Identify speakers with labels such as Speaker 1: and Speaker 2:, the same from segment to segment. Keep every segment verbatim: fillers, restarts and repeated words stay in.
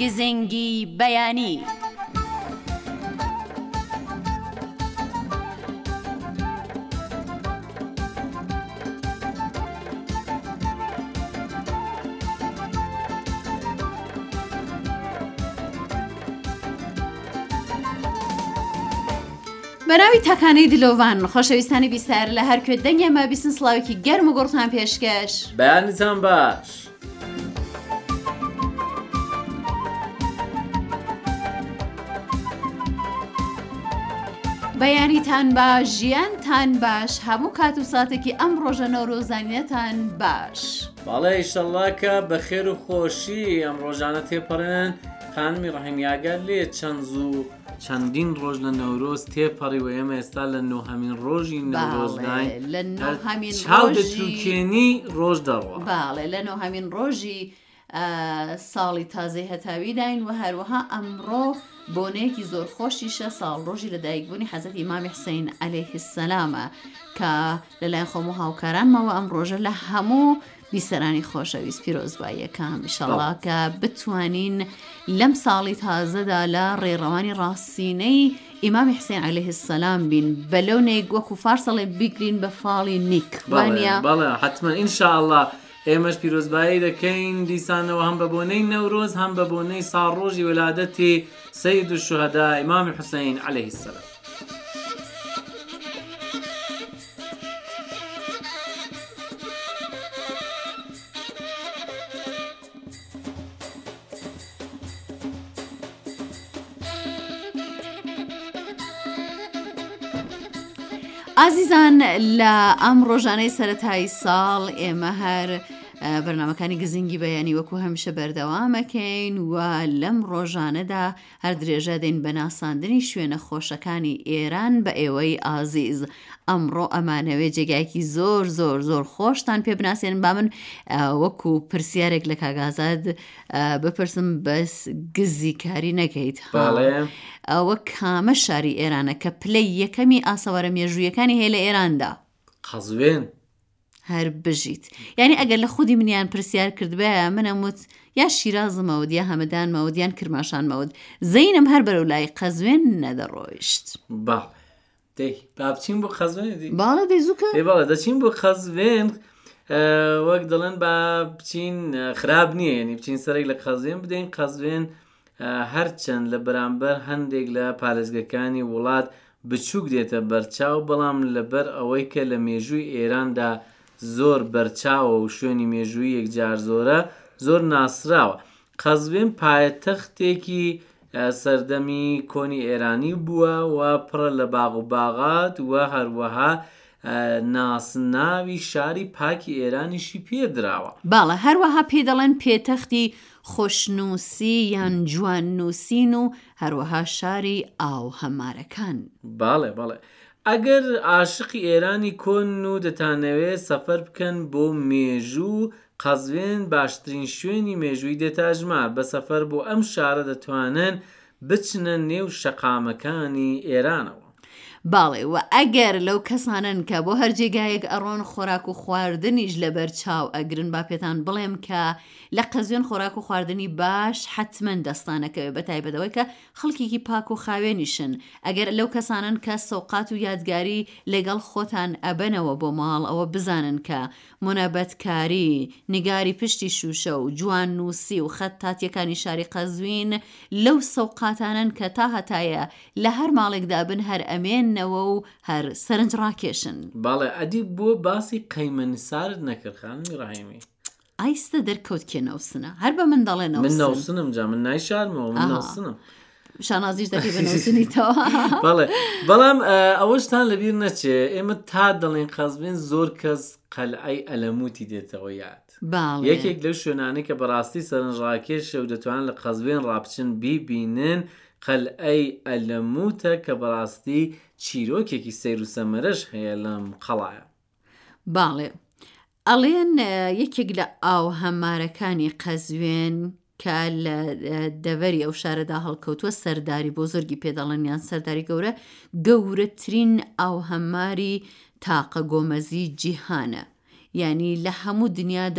Speaker 1: گزنگی بەیانی. بەناوی تاکانەی دلۆڤان خۆشەویستانی بیستار لە هەر کوێ دەنگێمە بیستن سڵاوێکی گەرم و گۆڕتان پێشکەش.
Speaker 2: بەیانتان باش.
Speaker 1: بەیانیتان باش، ژیانتان باش، هەموو کات و ساتێکی ئەم ڕۆژە نەورۆزانیەتان باش.
Speaker 2: باڵێ ئیشەڵڵا کە بەخێر و خۆشی ئەم ڕۆژانە تێپەڕێنن. خانمی ڕەحیمیاگەر لێ چەند زوو چەندین ڕۆژ لە نەورۆز تێپەڕی و ئێمە ئێستا لە نۆهەمین ڕۆژی نەورۆزداین
Speaker 1: لە نۆهەمین
Speaker 2: چاو دەتروکێنی ڕۆژ دەڕوە.
Speaker 1: باڵێ لە نۆهەمین ڕۆژی ساڵی تازەی هەتاوی داین و هەروەها ئەمڕۆ بۆنەیەکی زۆر خۆشیشە ساڵ ڕۆژی لەدایکبوونی حەزرەتی ئیمامی حوسەین عەلەیه السەلامە کە لەلایەن خۆم و هاوکارانمەوە ئەم ڕۆژە لە هەموو بیسەرانی خۆشەویست پیرۆزباییەکان ئینشەڵڵا کە بتوانین لەم ساڵی تازەدا لە ڕێڕەوانی ڕاستینەی ئیمامی حوسەین عەلەیه السەلام بین بەلەونێک وەکو فارسەڵێ بیگرین بە فاڵی نیک.
Speaker 2: بەڵێ بەڵێ حتمما ئینشاءڵڵا ئێمەش پیرۆزبایی دەکەین دیسانەوە هەم بە بۆنەی نەورۆز هەم بە بۆنەی ساڵڕۆژی وەلادەتی سەید الشوهەدا ئیمامی حوسەین عەلەیه السەلام.
Speaker 1: ئازیزان لە ئەم ڕۆژانەی سەرەتایی ساڵ ئێمە هەر بەرنامەکانی گزنگی بەیانی وەکو هەمیشە بەردەوامەکەین و لەم ڕۆژانەدا هەر درێژە دەین بە ناساندنی شوێنە خۆشەکانی ئێران بە ئێوەی ئازیز. ئەمڕۆ ئەمانەوێ جێگایەکی زۆر زۆر زۆر خۆشتان پێ بناسێن با من وەکو پرسیارێک لە کاگازاد بپرسم بەس گزی کاری نەکەیت. ئەوە کامە شاری ئێرانە کە پلەی یەکەمی ئاسەوارە مێژوویەکانی هەیە لە ئێراندا؟
Speaker 2: قەزوێن.
Speaker 1: هەر بژیت یعنی ئەگەر لە خودی منیان پرسیار کردبێ منەموت یا شیرازمەوت یا هەمەدانمەوت یان کرماشانمەوت زەینم هەر بەرەو لای قەزوێن نەدەڕۆیشت.
Speaker 2: با دەی با بچین بۆ قەزوێن دی؟
Speaker 1: باڵە دەی زووکە؟
Speaker 2: دەی باڵە دەچین بۆ قەزوێن وەک دەڵێن با بچین خراب نییە یعنی بچین سەرێک لە قەزوێن بدەین. قەزوێن هەرچەند لە بەرامبەر هەندێک لە پارێزگەکانی وڵات بچووک دێتە بەرچاو بەڵام لەبەر ئەوەی کە لە مێژووی ئێراندا زۆر بەرچاوە و شوێنی مێژووی یەکجار زۆرە زۆر ناسراوە. قەزوێن پایتەختێکی سەردەمی کۆنی ئێرانی بووە و پڕە لە باغ و باغات و هەروەها ناسناوی شاری پاکی ئێرانیشی پێدراوە.
Speaker 1: باڵە هەروەها پێ دەڵێن پێتەختی خۆشنووسی یان جواننووسین و هەروەها شاری ئاو هەمارەکان.
Speaker 2: باڵێ باڵێ ئەگەر عاشقی ئێرانی کۆن و دەتانەوێت سەفەر بکەن بۆ مێژوو قەزوێن باشترین شوێنی مێژووی دێتاژمار. بە سەفەر بۆ ئەم شارە دەتوانن بچنە نێو شەقامەکانی ئێرانەوە.
Speaker 1: باڵێ و ئەگەر لەو کەسانن کە بۆ هەر جێگایەک ئەڕۆن خۆراک و خواردنیش لەبەر چاو ئەگرن با پێتان بڵێم کە لە قەزوێن خۆراک و خواردنی باش حتمەن دەستانەکەوێ بەتایبەتەوەی کە خەڵکێکی پاک و خاوێنیشن. ئەگەر لەو کەسانن کە سەوقات و یادگاری لەگەڵ خۆتان ئەبەنەوە بۆ ماڵ ئەوە بزانن کە مونەبەتکاری، نیگاری پشتی شوشە و جوان نووسی و خەتاتیەکانی شاری قەزوین لەو سەوقاتانن کە تا هەتایە لە هەر ماڵێکدا بن هەر ئەمێن و هەر سەرنج ڕاکێشن.
Speaker 2: باڵێ ئەدی بۆ باسی قەیمە نسارت نەکرد خانمی ڕەحیمی؟
Speaker 1: ئایستە دەرکەوت کێ نەوسنە هەر بە من دەڵێ نەوسن.
Speaker 2: من نەوسنم جا من نایشارمەوە من نەوسنم.
Speaker 1: شانازیش دەکەی بە نەوسنیتەوە.
Speaker 2: بەڵێ بەڵام ئەوەشتان لەبیر نەچێ ئێمە تا دەڵێن قەزوێن زۆر کەس قەلعەی ئەلەموتی دێتەوە یاد. یەکێک لەو شوێنانەی کە بەڕاستی سەرنج ڕاکێشە و دەتوانن لە قەزوێن ڕابچن بیبینن قەلعەی ئەلەموتە کە بەڕاستی چیرۆکێکی سەیر و سەمەرەش هەیە لەم قەڵایە.
Speaker 1: باڵێ ئەڵێن یەکێک لە ئاو هەمارەکانی قەزوێن کە لە دەڤەری ئەو شارەدا هەڵکەوتووە سەرداری بۆ زۆرگی پێدەڵێن یان سەرداری گەورە گەورەترین ئاو هەماری تاقە گۆمەزی جیهانە. یعنی لە هەموو دنیادا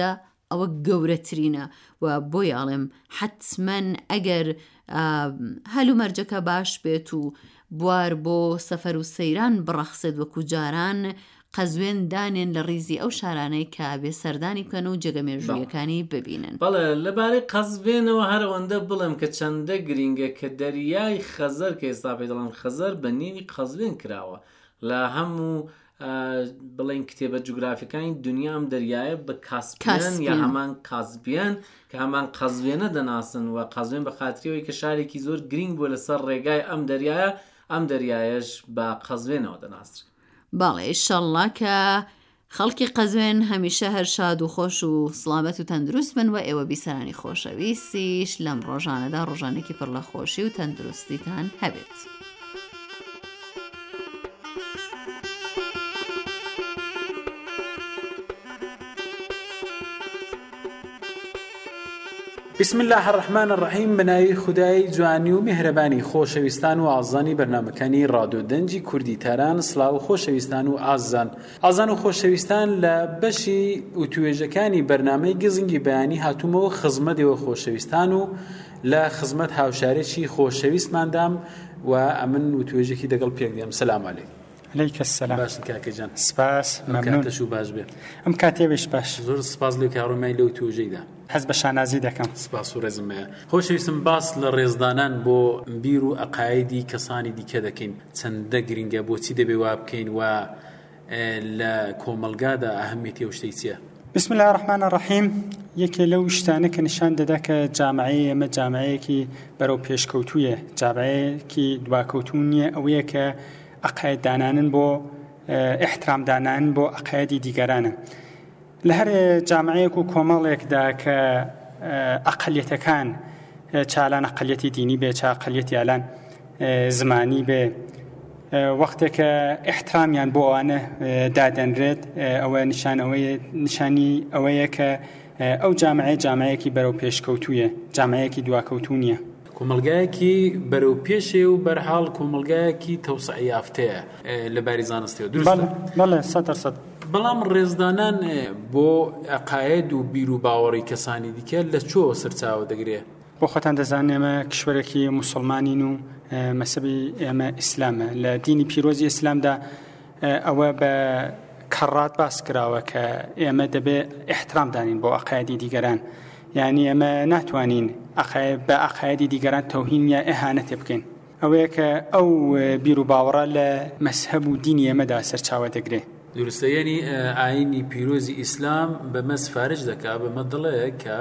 Speaker 1: ئەوە گەورەترینە و بۆی ئاڵێم حتمەن ئەگەر هەلومەرجەکە باش بێت و بوار بۆ سەفەر و سەیران بڕەخسێت وەکو جاران قەزوێن دانێن لە ڕیزی ئەو شارانەی کە بێ سەردانی بکەن و جێگەمێژوویەکانی ببینن.
Speaker 2: بەڵێ لەبارەی قەزوێنەوە هەرەوەندە بڵێم کە چەندە گرینگە کە دەریای خەزەر کە ئێستا پێ دەڵێن خەزەر بە نێوی قەزوێن کراوە لە هەموو بڵێن کتێبە جوگرافیەکانی دنیا ئەم دەریایە بە کاسپیان یا هەمان کاسپیان کە هەمان قەزوێنە دەناسن و قەزوێن بە خاتریەوەی کە شارێکی زۆر گرینگ بووە لەسەر ڕێگای ئەم دەریایە ئەم دەریایەش بە قەزوێنەوە دەناسن.
Speaker 1: باڵێ ئینشەڵڵا کە خەڵکی قەزوێن هەمیشە هەر شاد و خۆش و سڵامەت و تەندروست بن و ئێوە بیسەرانی خۆشەویستیش لەم ڕۆژانەدا ڕۆژانێکی پڕ لە خۆشی و تەندروستیتان هەبێت.
Speaker 3: بسم الله الرحمن الرحیم. بناوی خودای جوانی و میهرەبانی خۆشەویستان و ئازانی بەرنامەکانی ڕادیۆ دەنجی کوردی تاران. سڵاو و خۆشەویستان و ئازان ئازان و خۆشەویستان لە بەشی وتوێژەکانی بەرنامەی گزنگی بەیانی هاتوومەوە خزمەتەوە خۆشەویستان و لە خزمەت هاوشارێکی خۆشەویستماندام و ئەمن وتوێژێکی دەگەڵ پێک دێم. سەلام عەلەیکم.
Speaker 4: علیکم السلام.
Speaker 3: باشن کاکەجان.
Speaker 4: سپاس مەمنون.
Speaker 3: کاتەش و باش بێ.
Speaker 4: ئەم کاتێویش باش.
Speaker 3: زۆر سپاس لێ کاڕۆمای لەو توێژەیدا.
Speaker 4: حەز بە شانازی دەکەم.
Speaker 3: سپاس و ڕێزمەیە. خۆشەویستم باس لە ڕێزدانان بۆ بیر و عەقایدی کەسانی دیکە دەکەین. چەندە گرینگە بۆچی دەبێ وا بکەین و لە کۆمەلگادا ئەهەمیەتی ئەو شتەی چییە؟
Speaker 4: بسم الله الرحمن الرحیم. یەکێ لەو شتانە کە نیشان دەدا کە جامعەیە ئێمە جامعەیەکی بەرەو پێشکەوتوویە، جامعەیەکی دواکەوتوو نییە، ئەوەیە کە عەقاید دانانن بۆ احترام دانان بۆ عەقایدی دیگەرانە. لە هەر جامعەیەک و کۆمەڵێکدا کە ئەقەلیەتەکان چالان ئەقەلیەتی دینی بێ، چ ئەقەلیەتی ئالان زمانی بێ، وەختێکە احترامیان بۆ ئەوانە دادەنرێت، ئەوە نیشانی ئەوەیە کە ئەو جامعەیە جامعەیەکی بەرەو پێشکەوتوویە، جامعەیەکی دواکەوتوو نییە.
Speaker 3: کۆمەلگایەکی بەرەو پێشێ و بەرحاڵ کۆمەلگایەکی تەوسعە یافتەیە لەباری زانستیەوە. دروستە؟
Speaker 4: بەڵێ سەد دەرسەد.
Speaker 3: بەڵام ڕێزدانان بۆ عەقاید و بیر و باوەڕی کەسانی دیکە لە چۆ سەرچاوە دەگرێ؟
Speaker 4: بۆ خۆتان دەزانن ئێمە کشوەرێکی موسڵمانین و مەسەبی ئێمە ئیسلامە. لە دینی پیرۆزی ئیسلامدا ئەوە بە کەڕات باس کراوە کە ئێمە دەبێ احترام دانین بۆ عەقایدی دیگەران. یعنی ئێمە ناتوانین بە عەقایدی دیگەران تەوهین یا ئەهانەت بکەین. ئەوەیە کە ئەو بیر و باوەڕە لە مەسهەب و دینی ئێمەدا سەرچاوە دەگرێ.
Speaker 3: درستە، یعنی ئاینی پیرۆزی ئیسلام بەمە سفارش دەکا، بەمە دڵەیە کە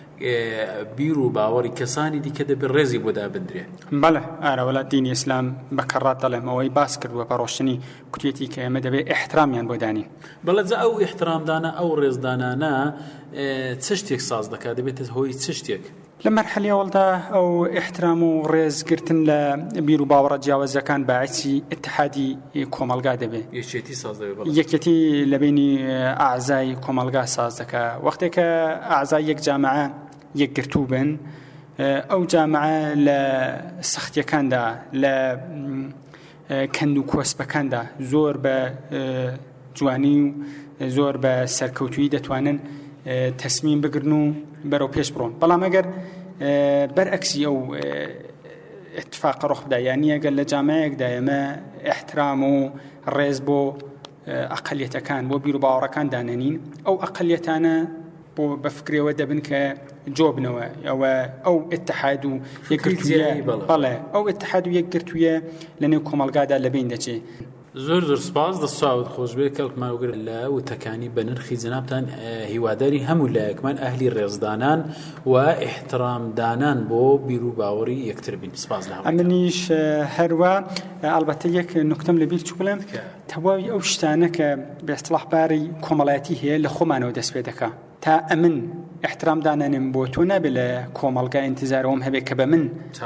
Speaker 3: بیر و باوەڕی کەسانی دیکە دەبێت ڕێزی بۆ دابدرێ.
Speaker 4: بەڵێ ئارەوەڵات دینی ئیسلام بەکەڕات دەڵێم ئەوەی باس کردووە بە ڕۆشنی کوتێتی کە ئێمە دەبێت احترامیان بۆ دانین.
Speaker 3: بەڵێ جا ئەو احترامدانە ئەو ڕێزدانانە چ شتێک ساز دەکات، دەبێت هۆی چ شتێک؟
Speaker 4: لە مەرحەلەی ئەوڵدا ئەو احترام و ڕێزگرتن لە بیر و باوەڕە جیاوازەکان باعثی اتحادی کۆمەلگا دەبێت،
Speaker 3: یەکێتی ساز دەبێت،
Speaker 4: یەکێتی لە بینی ئاعزای کۆمەلگا ساز دەکات. وەختێک کە ئاعزای یەک جامعە یەکگرتوو بن، ئەو جامعە لە سەختیەکاندا، لە کەند و کۆسپەکاندا زۆر بە جوانی و زۆر بە سەرکەوتویی دەتوانن تەسمیم بگرن و بەرەو پێش بڕۆن. بەڵام ئەگەر بەرعکسی ئەو اتفاق ڕۆخ بدا، یعنی ئەگەر لە جامعەیەکدا ئێمە احترام و ڕێز بۆ ئەقەلیەتەکان بۆ بیر و باوەڕەکان دانەنین، ئەو ئەقەلیەتانە بۆ بەفکرێەوە دەبن کە جۆبنەوە، ئەوە ئەو اتحاد و یەکگرتوویە، بەڵێ ئەو اتحاد و یەکگرتوویە لە نێو کۆمەلگادا لەبین دەچێت.
Speaker 3: زۆر زۆر سپاس، دەساوت خۆشبێ کەڵکماوەگر لە وتەکانی بە نرخی جەنابتان هیواداری هەموو لایەکمان ئەهلی ڕێزدانان و احترامدانان بۆ بیر و باوەڕی یەکتر بین. سپاس لە
Speaker 4: ئەمنیش هەروە ئەلبەتە یەک نوکتەم لەبیر چوو بڵێم، تەواوی ئەو شتانە کە بە ئیستیلاح باری کۆمەڵایەتی هەیە لە خۆمانەوە دەست پێ دەکا. تا ئەمن احترام دانانم بۆ تۆ نابێت لە کۆمەلگا ئینتیزارەوەم هەبێت کە بە من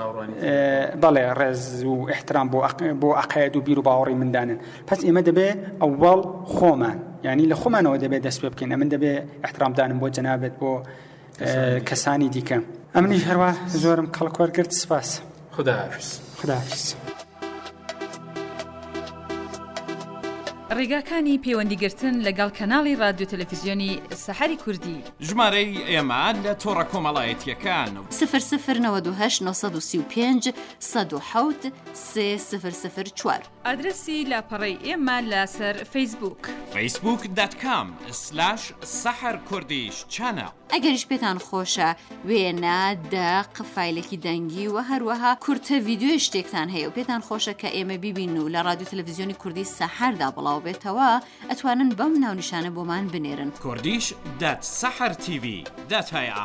Speaker 4: بەڵێ ڕێز و احترام بۆ عەقاید و بیر و باوەڕی مندانن. پس ئێمە دەبێت ئەوەڵ خۆمان، یعنی لە خۆمانەوە دەبێت دەست پێ بکەین. ئەمن دەبێت احترام دانم بۆ جەنابێت بۆ کەسانی دیکە. ئەمنیش هەروە زۆرم کەڵکوەرگرت. سپاس.
Speaker 3: خوداحافیز.
Speaker 4: خوداحافیز.
Speaker 5: ڕێگاکانی پەیوەندیگرتن لەگەڵ کەناڵی رادیۆ تەلەڤیزیۆنی سەحەری کوردی.
Speaker 6: ژمارەی ئێمە لە تۆڕە کۆمەڵایەتیەکان
Speaker 1: سفر سفر نەوەد و هەشت نۆ سی و پێنج سەد و حەوت سێ سفر سفر چوار.
Speaker 5: ئادرسی لاپەڕەی ئێمە لەسەر فەیسبووک
Speaker 6: فەیسبووک دات کام سلاش سەحەر کوردیش چانەڵ.
Speaker 1: ئەگەریش پێتان خۆشە وێنە دەق فایلێکی دەنگی و هەروەها کورتە ڤیدیۆی شتێکتان هەیە و پێتان خۆشە کە ئێمە بیبین و لە رادیۆ تەلەڤیزیۆنی کوردی سەحەردا بڵاو بێتەوە ئەتوانن بەم ناونیشانە بۆمان بنێرن.
Speaker 6: کوردیش دات سەحەر تیڤی دات هەیە.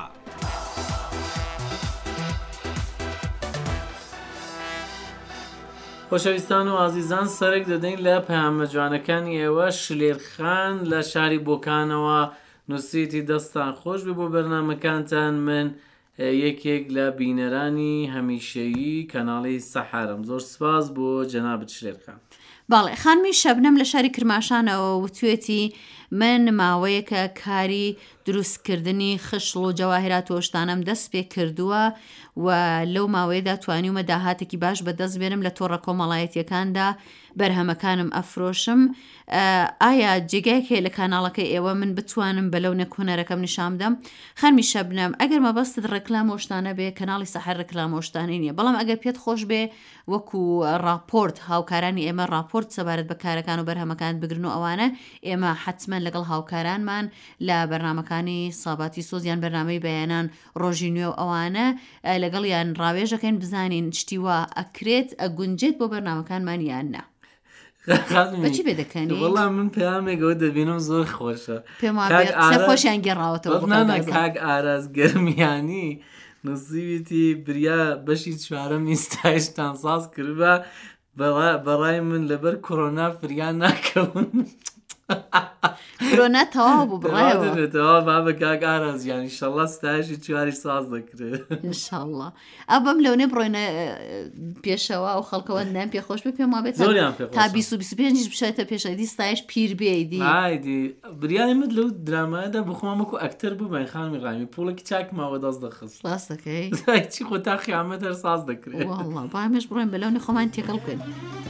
Speaker 2: خۆشەویستان و ئازیزان سەرێک دەدەین لە پەیامە جوانەکانی ئێوە. شلێرخان لە شاری بۆکانەوە نووسیتی دەستان خۆش بێ بۆ بەرنامەکانتان. من یەکێک لە بینەرانی هەمیشەیی کەناڵی سەحەرم. زۆر سپاس بۆ جەنابەت شلێرخان.
Speaker 1: باڵێ خانمی شەبنەم لە شاری کرماشانەوە وتوێتی من ماوەیەکە کاری دروستکردنی خشڵ و جەواهرات و شتانم دەست پێ کردووە و لەو ماوەیەدا توانیومە داهاتێکی باش بەدەست بێنم لە تۆڕە کۆمەڵایەتیەکاندا بەرهەمەکانم ئەفرۆشم. ئایا جێگایەکێ لە کاناڵەکەی ئێوە من بتوانم بەلەو نەکوونەرەکەم نیشان بدەم؟ خانمی شەبنەم ئەگەر مەبەستت ڕێکلام وشتانە بێ کەناڵی سەحەر ڕێکلام وشتانەی نییە، بەڵام ئەگەر پێت خۆش بێ وەکو راپۆرت هاوکارانی ئێمە راپۆرت سەبارەت بە کارەکان و بەرهەمەکان بگرن و ئەوانە ئێمە حتمما لەگەڵ هاوکارانمان لە بەرنامەکانی ساباتی سۆزیان بەرنامەی بەیانان ڕۆژی نوێ و ئەوانە لەگەڵیان ڕاوێژەکەین بزانین شتیوا ئەکرێت ئەگونجێت بۆ بەرنامەکانمان یان نا. بەچی بێ دەکەنی؟
Speaker 2: وەڵام من پەیامێکەوە دەبینم زۆر خۆشە.
Speaker 1: پێم خۆشیان گەڕاوەتەوە.
Speaker 2: کاک ئاراز گەرمیانی نووسیویتی بریا بەشی چوارەمی ستایشتان ساز کردبە بەڕای من لەبەر کۆرۆنا فریان ناکەون.
Speaker 1: کۆرۆنا تەواو بوو بڕایەوە
Speaker 2: با بە کاک ئارازیان ئینشەڵڵا ستایشی چواری ساز دەکرێت
Speaker 1: ئینشەڵڵا. ئەو بەم لەونێ بڕۆینە پێشەوە و خەڵکەوە نام پێ خۆش بێ پێم وابێت تا بیست و بیست و پێنج بشێتە پێشەدی ستایش پیر بێیدی
Speaker 2: ئایدی بریانی مت لەو درامایەدا بخۆم وەکو ئەکتەر بوو خانمی ڕامی پوڵێکی چاکماوە دەست دەخست.
Speaker 1: ڕاست دەکەی
Speaker 2: چی خۆ تا خیامەت هەر ساز دەکرێت.
Speaker 1: وەڵڵا بامێش بڕۆین بەلەونی خۆمان تێکەڵ بکەین.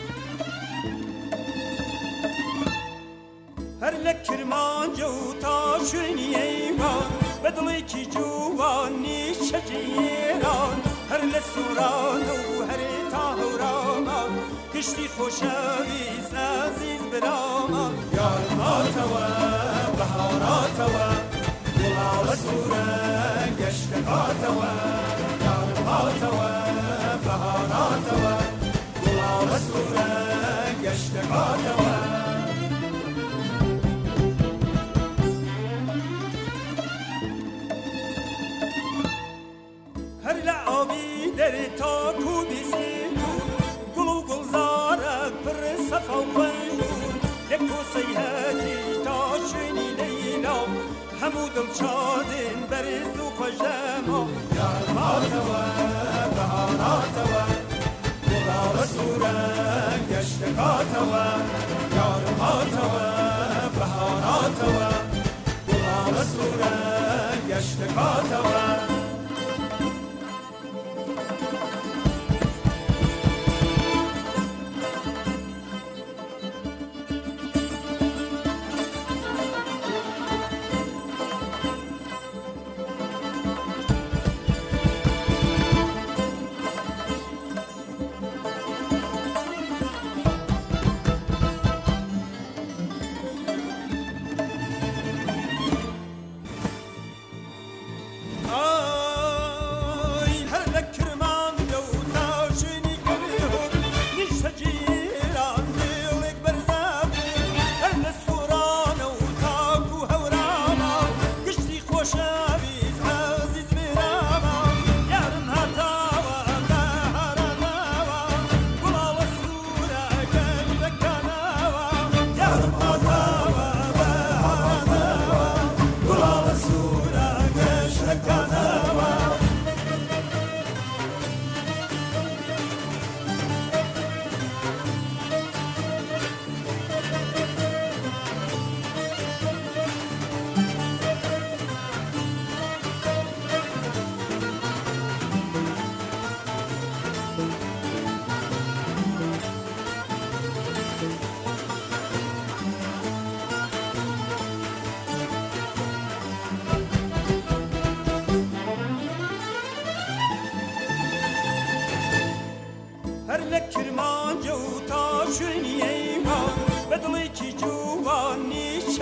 Speaker 7: هەر لە کرمانجە و تا شوێنی ئەیوان بەدڵێکی جوانی شەجێران هەر لە سووران و هەرێ تا هەورامان گشتی خۆشەویست ئەزیز برامان یارماتەوە بەهاراتەوە گوڵاوە سوورە گەشتەکاتەوە یارماتەوە بەهاراتەوە گوڵاوە سوورە گەشتەکاتەوە. هەر لە ئاوی دەرێ تاک و بیسیتون گوڵ و گوڵزارە پڕ سەفا و خوێنون لە کۆسەی هەجی تا شوێنی لەیلا هەموو دڵشادن بەرز و خۆشەما یارماتەوە بەهاراتەوە گوڵاوە سوورە گەشتەکاتەوە یارماتەوە بەهاراتەوە گوڵاوە سوورە گەشتەکاتەوە.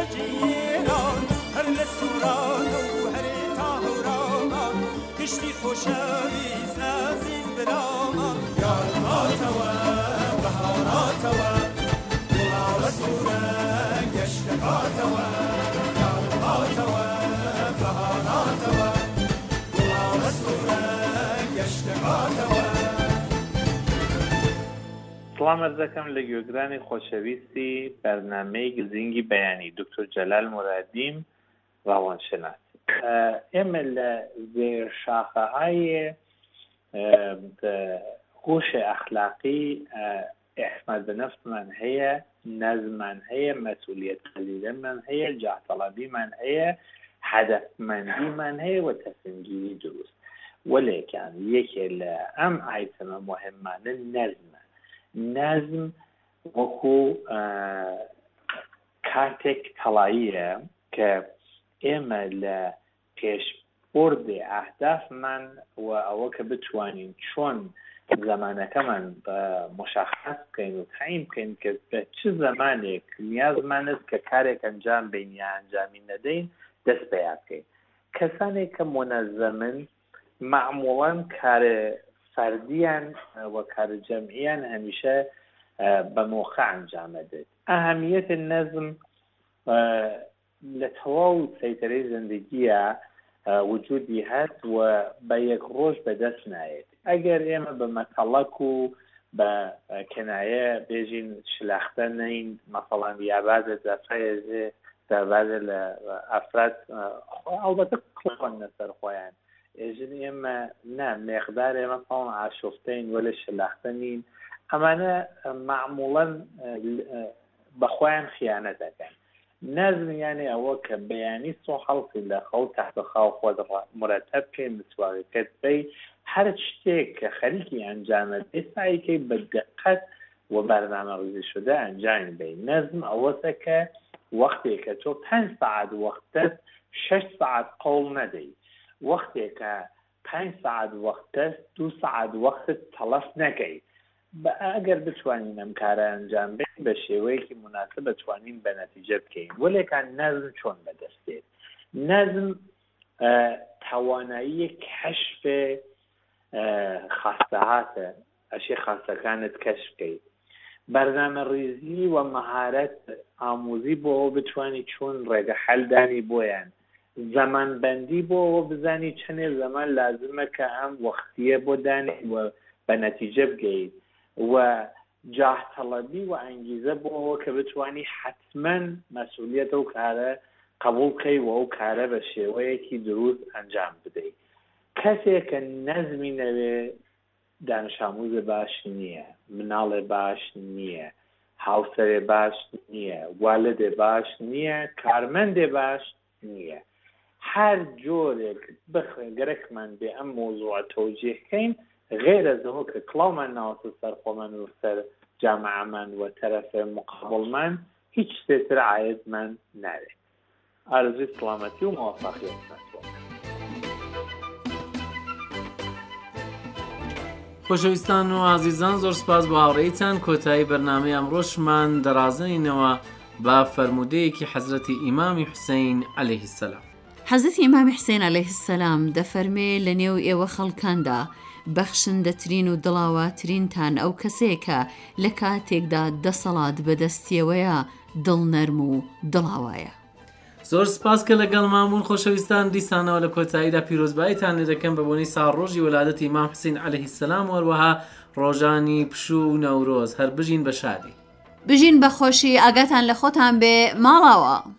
Speaker 7: جیران هر لسوران و هر تاهرامان کشتی خوشویز عزیز برامان یار آتوا بهاراتوا دلار سوران گشت آتوا یار آتوا بهاراتوا دلار سوران گشت آتوا.
Speaker 8: سڵام عەرز دەکەم لە گوێگرانی خۆشەویستی بەرنامەی گزینگی بەیانی دکتۆر جەلال مورادیم ڕاوانشەناس. ئێمە لە زێر شاخەهای هۆشە ئەخلاقی ئیحسان بەنەفسمان هەیە، نەزمان هەیە، مەسئولیەت پەذیرەمان هەیە، جاهتەڵابیمان هەیە، هەدەفمەندیمان هەیە و تەسلیمگیری دروست. وەلێکان یەکێ لە ئەم ئایتەمە مهمانە نەزمە. نەزم وەکو کاتێک تەڵاییە کە ئێمە لە پێشبڕدی ئەهدافمان و ئەوە کە بتوانین چۆن زەمانەکەمان مشخص بکەین و تعیین بکەین کە بە چ زەمانێک نیازمانست کە کارێک ئەنجام بین یا ئەنجامی نەدەین دەست پێ بکەین. کەسانێک کە مونەزەمن معموڵاً کارە فەردیان و کارە جەمعیان هەمیشە بە مۆخە ئەنجام دەدێت. ئەهەمیەتی نەزم لە تەواو سەیتەرەی زندگیە وجودی هەست و بە یەک ڕۆژ بەدەست نایێت. ئەگەر ئێمە بە مەتەڵەک و بە کەنایە بێژین شلەختە نین، مەسەڵەن یابازە دەفەیەزێ دەبازە لە ئەفراد ئەڵبەتە کڵۆن لەسەر خۆیان ئێژن ئێمە نا مێقدار ئێمە پاڵ ئاشۆفتەین وە لە شلەختە نین، ئەمانە معموڵەن بەخۆیان خیانە دەکەن. نەزم یانێ ئەوە کە بەیانی سۆ هەڵقی لە خەو تەحت خاو خۆت مرەتەب بکەی متواریکەت بی هەر شتێک کە خەریکی ئەنجامە دەی سعیکەی بە دقت و بەرنامەڕێزی شدە ئەنجام بی. نەزم ئەوەتە کە وەختێکە تۆ پێنج سەعات وەختت شەش سەعات قەوڵ نەدەی، وەختێکە پێنج سەعات وەختت دوو سەعات وەختت تەڵەف نەکەی. ئەگەر بتوانین ئەم کارە ئەنجام بین بە شێوەیەکی مناسب بتوانین بە نەتیجە بکەین. وەلێکان نەزم چۆن بەدەستێت؟ نەزم توانایی کەشفێ خاستەهاتە، ئەشی خاستەکانت کەشف بکەیت. بەرنامەڕێزی و مەهارەت ئاموزی بۆ ئەوە بتوانی چۆن ڕێگە حەلدانی بۆیان، زەمانبەندی بۆ ئەوە بزانی چەندێ زەمان لازمە کە ئەم وەختیە بۆ دانی و بە نەتیجە بگەیت، و جاهتەڵەبی و ئەنگیزە بۆ ئەوە کە بتوانی حتمەن مەسئولیەتە و کارە قبول بکەی و ئەو کارە بە شێوەیەکی دروست ئەنجام بدەیت. کەسێک کە نەزمی نەوێ دانشاموزە باش نییە، مناڵێ باش نییە، هاوسەرێ باش نییە، والدێ باش نییە، کارمەندێ باش نییە. هەر جۆرێک بخێ گەرەکمان بێ ئەم مۆزوعە تەوجیهکەین غێر ئەزەوە کە کڵاومان ناوەتە سەر خۆمان و سەر جامعەمان و تەرەفێ مقابڵمان هیچ شتێتر عایدمان ناوێت. ئارزوی سڵامەتی و موفەقیەت نەسوە.
Speaker 2: خۆشەویستان و عزیزان، زۆر سپاس بۆ هاوڕێیتان. کۆتایی بەرنامەی ئەمڕۆشمان دەڕازێنینەوە بە فەرمودەیەکی حەزرەتی ئیمامی حوسەین عەلەیهی سەلام.
Speaker 1: حەزرەتی ئیمامی حوسەین عەلەیهی سەلام دەفەرمێ لە نێو ئێوە خەڵکاندا بەخشندەترین و دڵاواترینتان ئەو کەسێکە لە کاتێکدا دەسەڵات بەدەستیەوەیە دڵ نەرم و دڵاوایە.
Speaker 2: زۆر سپاس کە لەگەڵ مامون. خۆشەویستان، دیسانەوە لە کۆتاییدا پیرۆزباییتان لێ دەکەم بە بۆنەی ساڕۆژی وەلادەتی ئیمام حوسەین عەلەیهی سەلام و هەروەها ڕۆژانی پشوو و نەورۆز. هەر بژین بە شادی،
Speaker 1: بژین بە خۆشی، ئاگاتان لە خۆتان بێ. ماڵاوە.